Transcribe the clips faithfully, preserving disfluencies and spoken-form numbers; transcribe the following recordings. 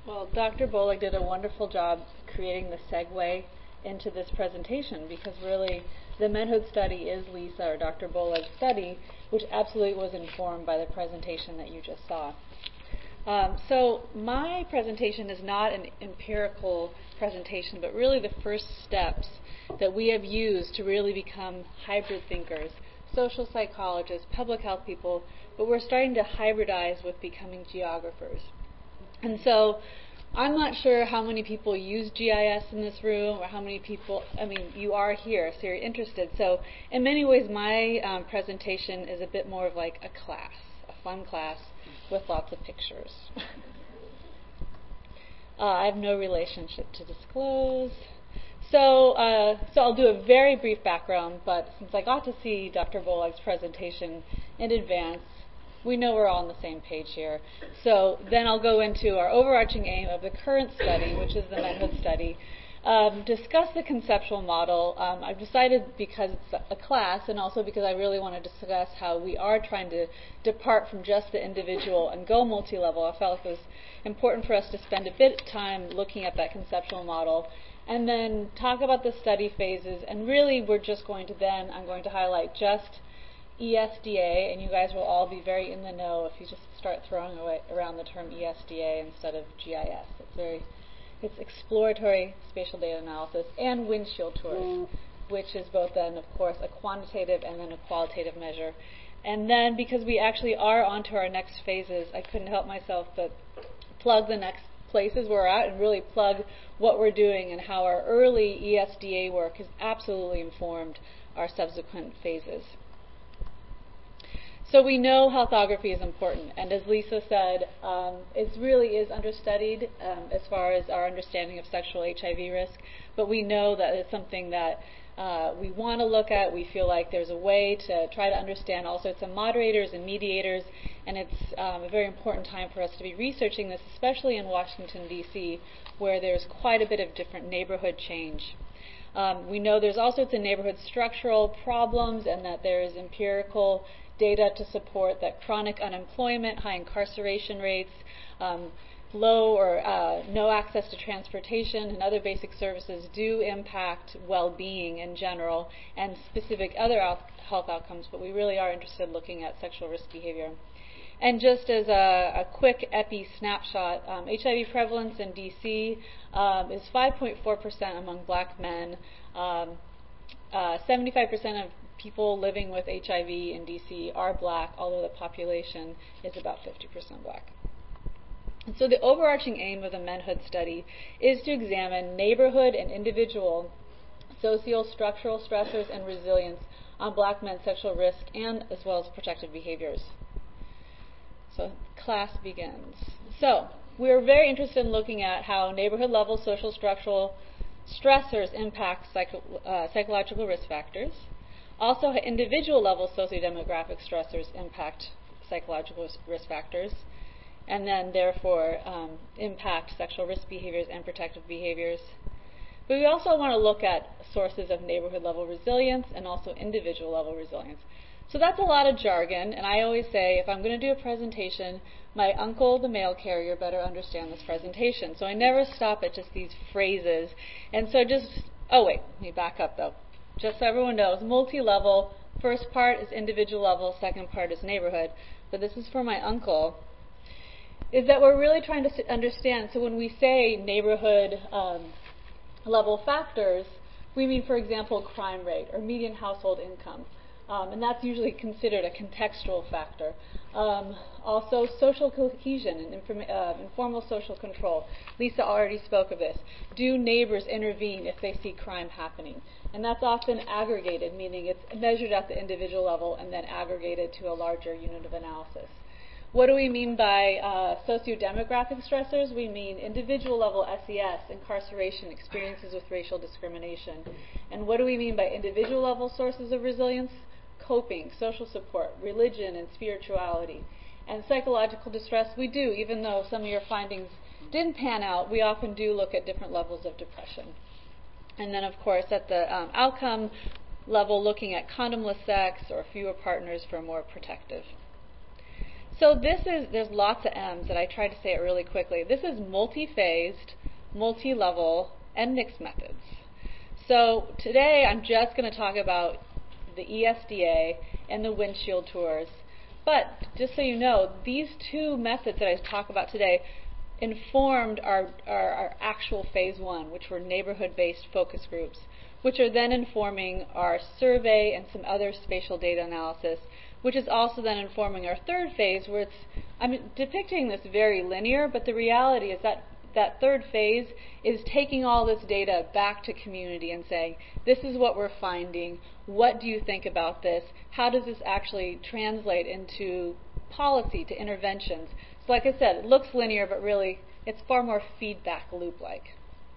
Well, Doctor Bolig did a wonderful job creating the segue into this presentation, because really the Menhood study is Lisa, or Doctor Bolig's study, which absolutely was informed by the presentation that you just saw. Um, so my presentation is not an empirical presentation, but really the first steps that we have used to really become hybrid thinkers, social psychologists, public health people, but we're starting to hybridize with becoming geographers. And so I'm not sure how many people use G I S in this room, or how many people, I mean, you are here, so you're interested. So in many ways, my um, presentation is a bit more of like a class, a fun class with lots of pictures. uh, I have no relationship to disclose. So, uh, so I'll do a very brief background, but since I got to see Doctor Bolig's presentation in advance, we know we're all on the same page here. So then I'll go into our overarching aim of the current study, which is the Menhood study, um, discuss the conceptual model. Um, I've decided, because it's a class, and also because I really want to discuss how we are trying to depart from just the individual and go multi-level. I felt like it was important for us to spend a bit of time looking at that conceptual model, and then talk about the study phases. And really, we're just going to then, I'm going to highlight just E S D A, and you guys will all be very in the know if you just start throwing away around the term E S D A instead of G I S. It's very, it's exploratory spatial data analysis, and windshield tours, mm. which is both then, of course, a quantitative and then a qualitative measure. And then, because we actually are onto our next phases, I couldn't help myself but plug the next places we're at and really plug what we're doing and how our early E S D A work has absolutely informed our subsequent phases. So we know healthography is important, and as Lisa said, um, it really is understudied um, as far as our understanding of sexual H I V risk, but we know that it's something that uh, we want to look at. We feel like there's a way to try to understand all sorts of moderators and mediators, and it's um, a very important time for us to be researching this, especially in Washington, D C, where there's quite a bit of different neighborhood change. Um, we know there's all sorts of neighborhood structural problems, and that there is empirical data to support that chronic unemployment, high incarceration rates, um, low or uh, no access to transportation and other basic services do impact well-being in general and specific other out- health outcomes, but we really are interested in looking at sexual risk behavior. And just as a, a quick epi snapshot, um, H I V prevalence in D C um, is five point four percent among black men. Um, uh, seventy-five percent of people living with H I V in D C are black, although the population is about fifty percent black. And so the overarching aim of the Menhood study is to examine neighborhood and individual socio-structural stressors and resilience on black men's sexual risk, and as well as protective behaviors. So class begins. So we're very interested in looking at how neighborhood level social structural stressors impact psycho, uh, psychological risk factors. Also, individual level sociodemographic stressors impact psychological risk factors, and then therefore um, impact sexual risk behaviors and protective behaviors. But we also want to look at sources of neighborhood level resilience and also individual level resilience. So that's a lot of jargon, and I always say, if I'm going to do a presentation, my uncle, the mail carrier, better understand this presentation. So I never stop at just these phrases. And so just, oh wait, let me back up though. Just so everyone knows, multi-level, first part is individual level, second part is neighborhood. But this is for my uncle, is that we're really trying to understand, so when we say neighborhood um, level factors, we mean, for example, crime rate or median household income. Um, and that's usually considered a contextual factor. Um, also, social cohesion and inform- uh, informal social control. Lisa already spoke of this. Do neighbors intervene if they see crime happening? And that's often aggregated, meaning it's measured at the individual level and then aggregated to a larger unit of analysis. What do we mean by uh, socio-demographic stressors? We mean individual level S E S, incarceration, experiences with racial discrimination. And what do we mean by individual level sources of resilience? Coping, social support, religion, and spirituality. And psychological distress, we do, even though some of your findings didn't pan out, we often do look at different levels of depression. And then, of course, at the um, outcome level, looking at condomless sex or fewer partners for more protective. So this is, there's lots of M's, and I tried to say it really quickly. This is multi-phased, multi-level, and mixed methods. So today I'm just going to talk about the E S D A and the windshield tours. But just so you know, these two methods that I talk about today informed our, our, our actual phase one, which were neighborhood-based focus groups, which are then informing our survey and some other spatial data analysis, which is also then informing our third phase, where it's, I'm depicting this very linear, but the reality is that that third phase is taking all this data back to community and saying, this is what we're finding, what do you think about this, how does this actually translate into policy, to interventions. So like I said, it looks linear, but really it's far more feedback loop-like.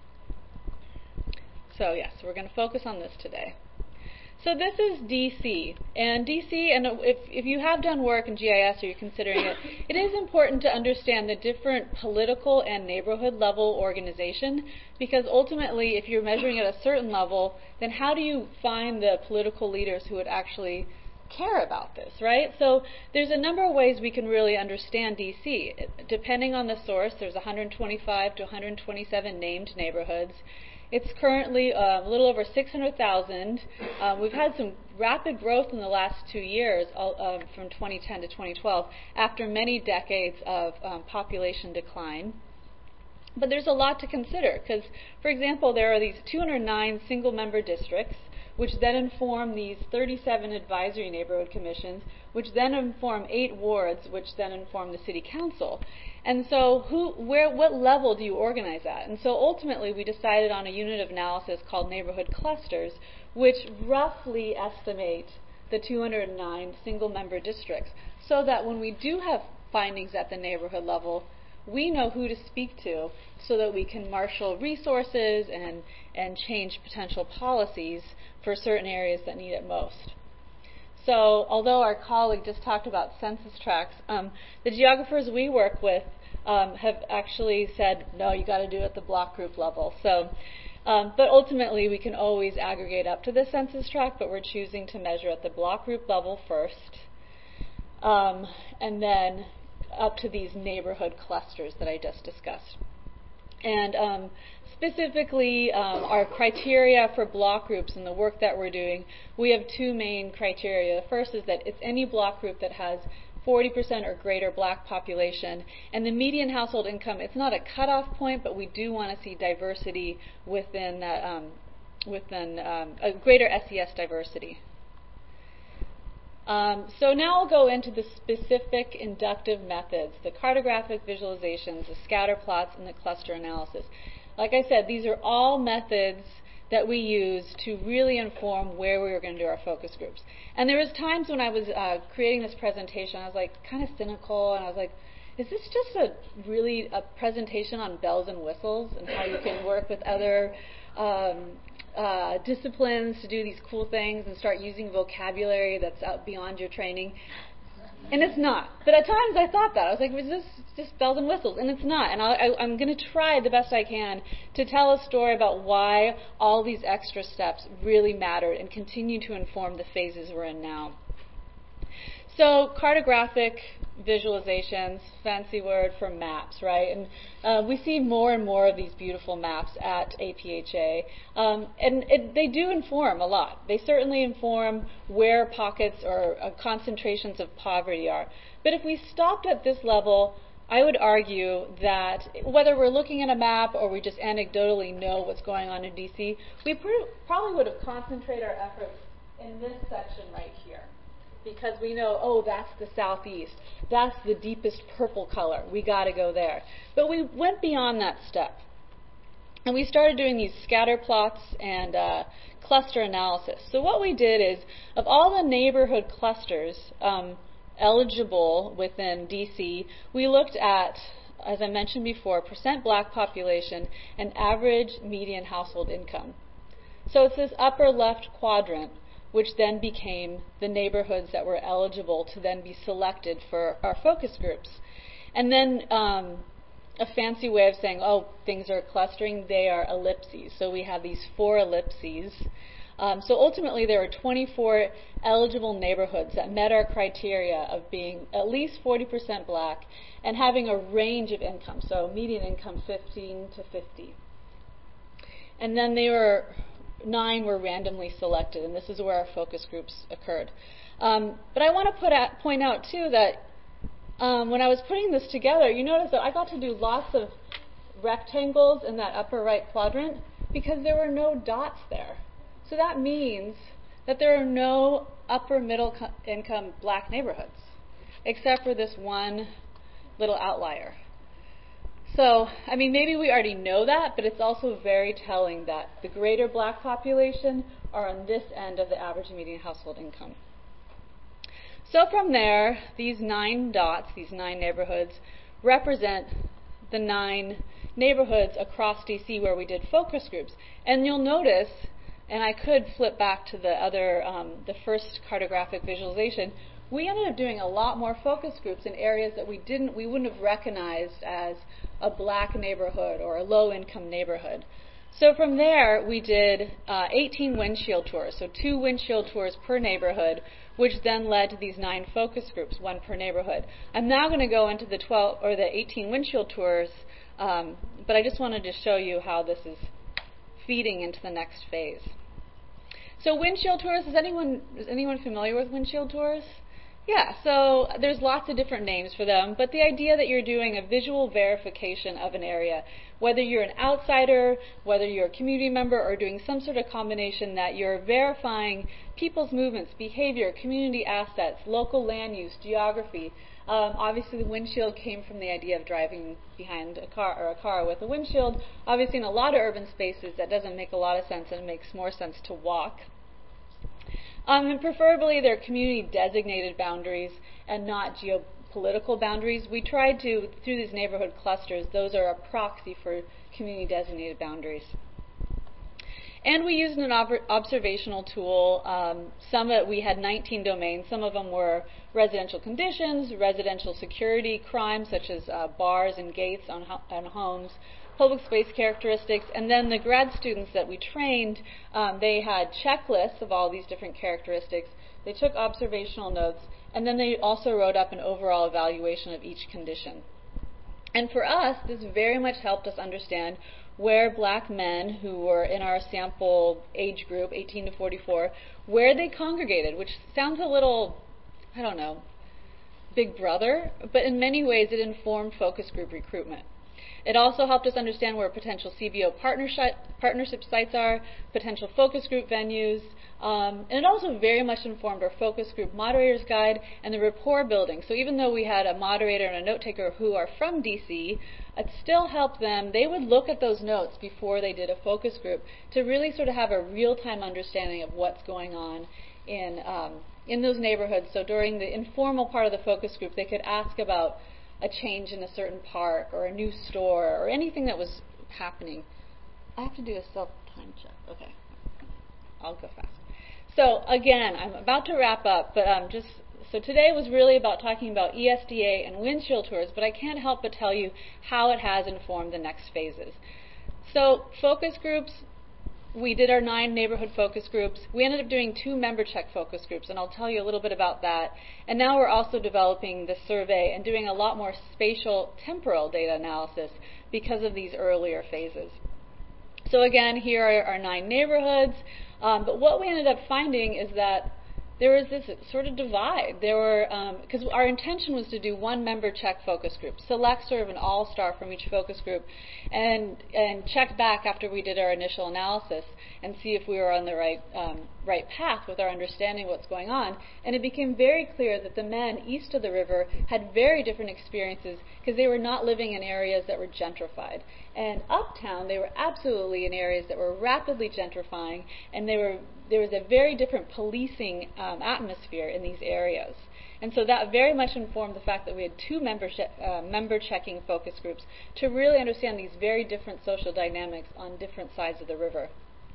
So yes, we're going to focus on this today. So this is D C, and D C, and if, if you have done work in G I S or you're considering it, it is important to understand the different political and neighborhood level organization, because ultimately if you're measuring at a certain level, then how do you find the political leaders who would actually care about this, right? So there's a number of ways we can really understand D C. Depending on the source, there's one hundred twenty-five to one hundred twenty-seven named neighborhoods. It's currently uh, a little over six hundred thousand. Uh, we've had some rapid growth in the last two years, uh, from twenty ten to twenty twelve, after many decades of um, population decline. But there's a lot to consider because, for example, there are these two hundred nine single-member districts, which then inform these thirty-seven advisory neighborhood commissions, which then inform eight wards, which then inform the city council. And so who, where, what level do you organize at? And so ultimately we decided on a unit of analysis called neighborhood clusters, which roughly estimate the two hundred nine single-member districts, so that when we do have findings at the neighborhood level, we know who to speak to so that we can marshal resources and, and change potential policies for certain areas that need it most. So although our colleague just talked about census tracts, um, the geographers we work with um, have actually said, no, you got to do it at the block group level. So, um, but ultimately we can always aggregate up to the census tract, but we're choosing to measure at the block group level first, um, and then up to these neighborhood clusters that I just discussed. And um, specifically, um, our criteria for block groups and the work that we're doing, we have two main criteria. The first is that it's any block group that has forty percent or greater black population, and the median household income, it's not a cutoff point, but we do want to see diversity within that, um, within um, a greater S E S diversity. Um, so now I'll go into the specific inductive methods, the cartographic visualizations, the scatter plots, and the cluster analysis. Like I said, these are all methods that we use to really inform where we were going to do our focus groups. And there was times when I was uh, creating this presentation, I was like kind of cynical, and I was like, is this just a really a presentation on bells and whistles and how you can work with other um, Uh, disciplines to do these cool things and start using vocabulary that's out beyond your training? And it's not. But at times I thought that. I was like, was this just bells and whistles? And it's not. And I, I, I'm going to try the best I can to tell a story about why all these extra steps really mattered and continue to inform the phases we're in now. So cartographic visualizations, fancy word for maps, right? And uh, we see more and more of these beautiful maps at A P H A. Um, and it, they do inform a lot. They certainly inform where pockets or uh, concentrations of poverty are. But if we stopped at this level, I would argue that whether we're looking at a map or we just anecdotally know what's going on in D C, we pr- probably would have concentrated our efforts in this section right here. Because we know, oh, that's the southeast. That's the deepest purple color. We got to go there. But we went beyond that step. And we started doing these scatter plots and uh, cluster analysis. So what we did is, of all the neighborhood clusters um, eligible within D C, we looked at, as I mentioned before, percent black population and average median household income. So it's this upper left quadrant, which then became the neighborhoods that were eligible to then be selected for our focus groups. And then um, a fancy way of saying, oh, things are clustering, they are ellipses. So we have these four ellipses Um, so ultimately, there were twenty-four eligible neighborhoods that met our criteria of being at least forty percent black and having a range of income, so median income fifteen to fifty. And then they were, nine were randomly selected, and this is where our focus groups occurred. Um, but I want to put at, point out, too, that um, when I was putting this together, you notice that I got to do lots of rectangles in that upper right quadrant because there were no dots there. So that means that there are no upper middle co- income black neighborhoods, except for this one little outlier. So, I mean, maybe we already know that, but it's also very telling that the greater black population are on this end of the average median household income. So from there, these nine dots, these nine neighborhoods, represent the nine neighborhoods across D C where we did focus groups. And you'll notice, and I could flip back to the other, um, the first cartographic visualization, we ended up doing a lot more focus groups in areas that we didn't, we wouldn't have recognized as a black neighborhood or a low-income neighborhood. So from there, we did uh, eighteen windshield tours, so two windshield tours per neighborhood, which then led to these nine focus groups, one per neighborhood. I'm now going to go into the twelve or the eighteen windshield tours, um, but I just wanted to show you how this is feeding into the next phase. So windshield tours, is anyone is anyone familiar with windshield tours? Yeah, so there's lots of different names for them, but the idea that you're doing a visual verification of an area, whether you're an outsider, whether you're a community member, or doing some sort of combination, that you're verifying people's movements, behavior, community assets, local land use, geography. Um, obviously, the windshield came from the idea of driving behind a car or a car with a windshield. Obviously, in a lot of urban spaces, that doesn't make a lot of sense, and it makes more sense to walk. Um, and preferably, they're community-designated boundaries and not geopolitical boundaries. We tried to, through these neighborhood clusters, those are a proxy for community-designated boundaries. And we used an ob- observational tool. Um, some of, we had nineteen domains. Some of them were residential conditions, residential security, crimes such as uh, bars and gates on, ho- on homes, public space characteristics, and then the grad students that we trained, um, they had checklists of all these different characteristics. They took observational notes, and then they also wrote up an overall evaluation of each condition. And for us, this very much helped us understand where black men who were in our sample age group, eighteen to forty-four, where they congregated, which sounds a little, I don't know, Big Brother, but in many ways it informed focus group recruitment. It also helped us understand where potential C B O partnership, partnership sites are, potential focus group venues, um, and it also very much informed our focus group moderator's guide and the rapport building. So even though we had a moderator and a note taker who are from D C, it still helped them. They would look at those notes before they did a focus group to really sort of have a real-time understanding of what's going on in um, in those neighborhoods. So during the informal part of the focus group, they could ask about a change in a certain park or a new store or anything that was happening. I have to do a self-time check. Okay. I'll go fast. So again, I'm about to wrap up, but um, just so today was really about talking about E S D A and windshield tours, but I can't help but tell you how it has informed the next phases. So focus groups, we did our nine neighborhood focus groups. We ended up doing two member check focus groups, and I'll tell you a little bit about that. And now we're also developing the survey and doing a lot more spatial temporal data analysis because of these earlier phases. So again, here are our nine neighborhoods. Um, but what we ended up finding is that there was this sort of divide. There were, because um, our intention was to do one member check focus group, select sort of an all-star from each focus group, and and check back after we did our initial analysis and see if we were on the right um, right path with our understanding of what's going on. And it became very clear that the men east of the river had very different experiences because they were not living in areas that were gentrified. And uptown, they were absolutely in areas that were rapidly gentrifying, and they were there was a very different policing um, atmosphere in these areas. And so that very much informed the fact that we had two membership, uh, member checking focus groups to really understand these very different social dynamics on different sides of the river.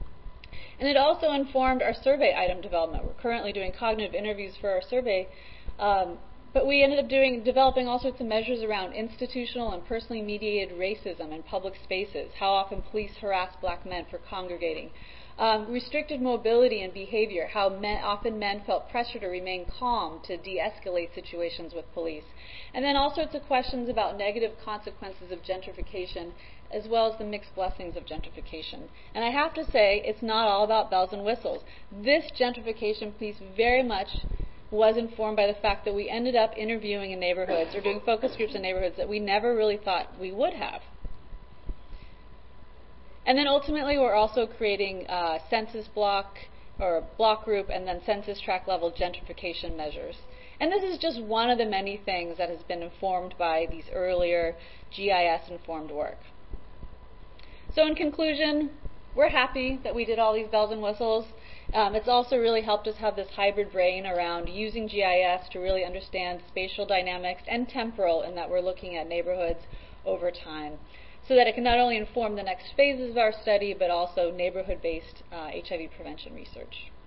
And it also informed our survey item development. We're currently doing cognitive interviews for our survey, um, but we ended up doing developing all sorts of measures around institutional and personally mediated racism in public spaces, how often police harass black men for congregating, Um, restricted mobility and behavior, how men, often men felt pressure to remain calm to de-escalate situations with police. And then all sorts of questions about negative consequences of gentrification, as well as the mixed blessings of gentrification. And I have to say, it's not all about bells and whistles. This gentrification piece very much was informed by the fact that we ended up interviewing in neighborhoods or doing focus groups in neighborhoods that we never really thought we would have. And then ultimately, we're also creating uh, census block or block group and then census tract level gentrification measures. And this is just one of the many things that has been informed by these earlier G I S-informed work. So in conclusion, we're happy that we did all these bells and whistles. Um, it's also really helped us have this hybrid brain around using G I S to really understand spatial dynamics and temporal in that we're looking at neighborhoods over time, so that it can not only inform the next phases of our study, but also neighborhood-based uh, H I V prevention research.